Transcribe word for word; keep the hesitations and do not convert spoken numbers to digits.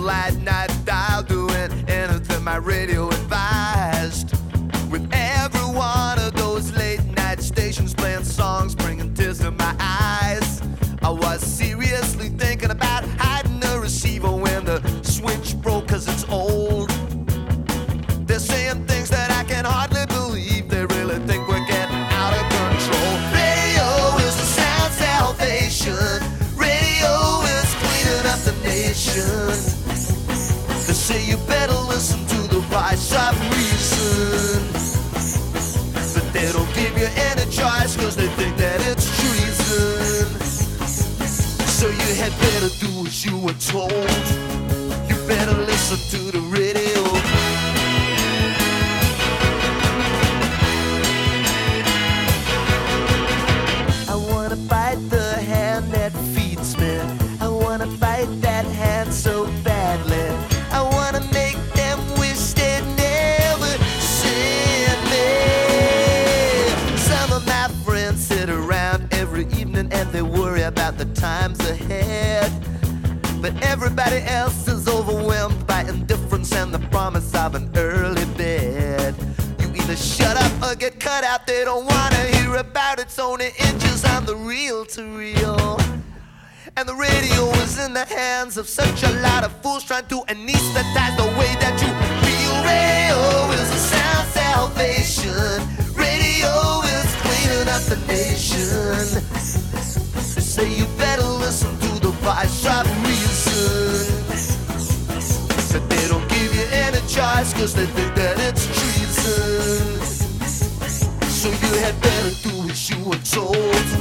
late night dial, doing anything my radio advised. With every one of those late night stations playing songs, bringing tears to my eyes, I was seriously thinking about hiding the receiver when the switch broke, cause it's old. They're saying things that I can hardly believe. They really think we're getting out of control. Radio is the sound salvation. Radio is cleaning up the nation. They say you better listen to the voice of reason, but they don't give you any choice, cause they think that it's treason. So you had better do as you were told. You better listen to the radio. I wanna bite the hand that feeds me. I wanna bite that hand so badly. I wanna make them wish they'd never seen me. Some of my friends sit around every evening and they worry about the times ahead, but everybody else is overwhelmed by indifference and the promise of an early bed. You either shut up or get cut out. They don't wanna hear about it's only inches on the reel to reel. And the radio is in the hands of such a lot of fools trying to anesthetize the way that you feel. Radio is a sound salvation. Radio is cleaning up the nation. They say you better listen to the voice of reason, but they don't give you any choice, cause they think that it's treason. So you had better do as you were told.